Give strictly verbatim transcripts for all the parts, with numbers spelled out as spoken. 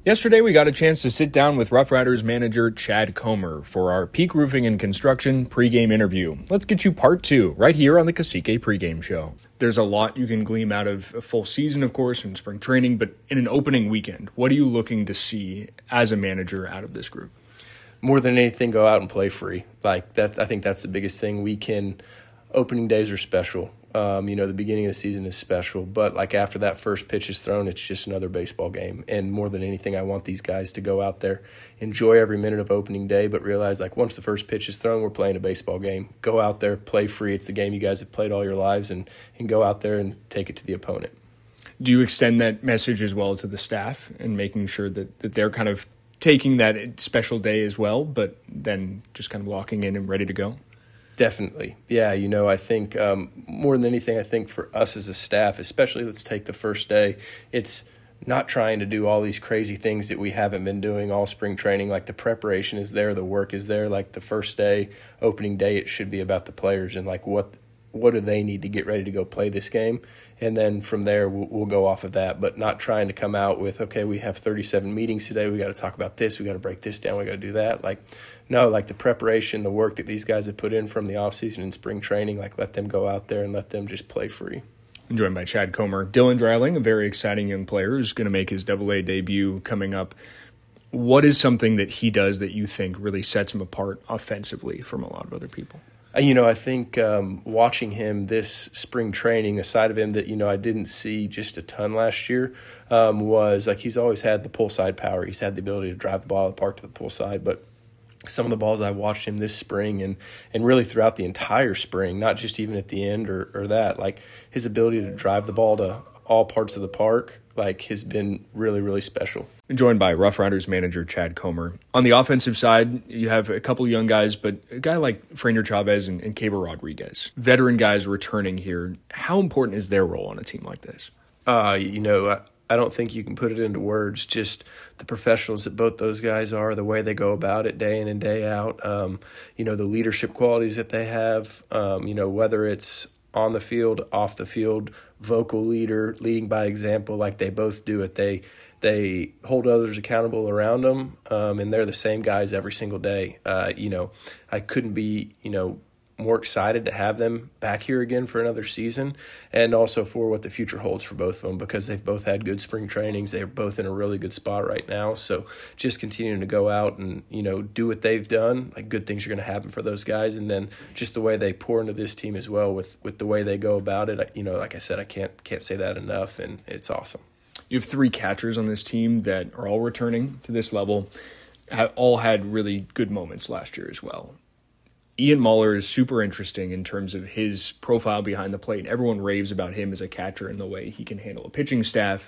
Yesterday, we got a chance to sit down with Rough Riders manager Chad Comer for our Peak Roofing and Construction pregame interview. Let's get you part two right here on the Cacique pregame show. There's a lot you can glean out of a full season, of course, and spring training, but in an opening weekend, what are you looking to see as a manager out of this group? More than anything, go out and play free. Like that's, I think that's the biggest thing. We can. Opening days are special. Um, you know, the beginning of the season is special, but like after that first pitch is thrown, it's just another baseball game. And more than anything, I want these guys to go out there, enjoy every minute of opening day, but realize like once the first pitch is thrown, we're playing a baseball game. Go out there, play free. It's the game you guys have played all your lives, and, and go out there and take it to the opponent. Do you extend that message as well to the staff and making sure that, that they're kind of taking that special day as well, but then just kind of locking in and ready to go? Definitely. Yeah, you know, I think um, more than anything, I think for us as a staff, especially let's take the first day, it's not trying to do all these crazy things that we haven't been doing all spring training. Like the preparation is there, the work is there. Like the first day, opening day, it should be about the players and like what what do they need to get ready to go play this game. And then from there, we'll, we'll go off of that, but not trying to come out with, okay, we have thirty-seven meetings today. We got to talk about this. We got to break this down. We got to do that. Like, no, like the preparation, the work that these guys have put in from the offseason and spring training, like let them go out there and let them just play free. I'm joined by Chad Comer. Dylan Dreiling, a very exciting young player, is going to make his double A debut coming up. What is something that he does that you think really sets him apart offensively from a lot of other people? You know, I think um, watching him this spring training, the side of him that, you know, I didn't see just a ton last year um, was like he's always had the pull side power. He's had the ability to drive the ball out of the park to the pull side. But some of the balls I watched him this spring and, and really throughout the entire spring, not just even at the end or, or that, like his ability to drive the ball to all parts of the park, like has been really, really special. Joined by Rough Riders manager Chad Comer. On the offensive side, you have a couple young guys, but a guy like Frainer Chavez and, and Keber Rodriguez, veteran guys returning here. How important is their role on a team like this? Uh, you know, I, I don't think you can put it into words. Just the professionals that both those guys are, the way they go about it day in and day out, um, you know, the leadership qualities that they have, um, you know, whether it's on the field, off the field, vocal leader, leading by example, like they both do it. They they hold others accountable around them, um, and they're the same guys every single day. Uh, you know, I couldn't be, you know, more excited to have them back here again for another season, and also for what the future holds for both of them, because they've both had good spring trainings. They're both in a really good spot right now. So just continuing to go out and, you know, do what they've done, like good things are going to happen for those guys. And then just the way they pour into this team as well with, with the way they go about it. You know, like I said, I can't, can't say that enough, and it's awesome. You have three catchers on this team that are all returning to this level, have all had really good moments last year as well. Ian Muller is super interesting in terms of his profile behind the plate. Everyone raves about him as a catcher and the way he can handle a pitching staff,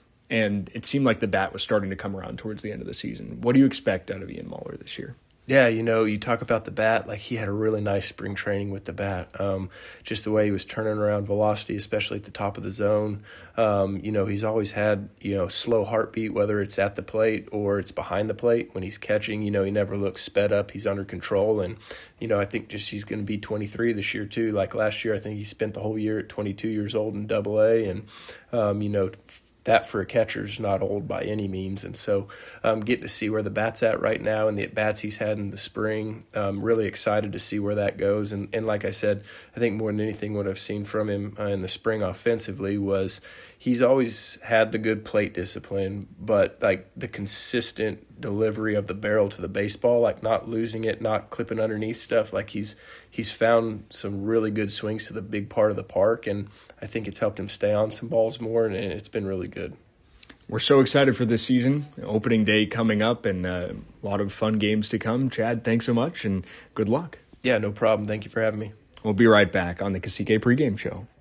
and it seemed like the bat was starting to come around towards the end of the season. What do you expect out of Ian Muller this year? Yeah, you know, you talk about the bat, like he had a really nice spring training with the bat. Um, just the way he was turning around velocity, especially at the top of the zone. Um, you know, he's always had, you know, slow heartbeat, whether it's at the plate or it's behind the plate. When he's catching, you know, he never looks sped up. He's under control. And, you know, I think just he's going to be twenty-three this year too. Like last year, I think he spent the whole year at twenty-two years old in double A. And, um, you know, that for a catcher is not old by any means. And so um, getting to see where the bat's at right now and the at-bats he's had in the spring, I'm really excited to see where that goes. And, and like I said, I think more than anything what I've seen from him uh, in the spring offensively was he's always had the good plate discipline, but like the consistent delivery of the barrel to the baseball, like not losing it, not clipping underneath stuff. Like he's he's found some really good swings to the big part of the park, and I think it's helped him stay on some balls more, and it's been really good. We're so excited for this season, opening day coming up, and uh, a lot of fun games to come. Chad, thanks so much, and good luck. Yeah, no problem. Thank you for having me. We'll be right back on the Cacique pregame show.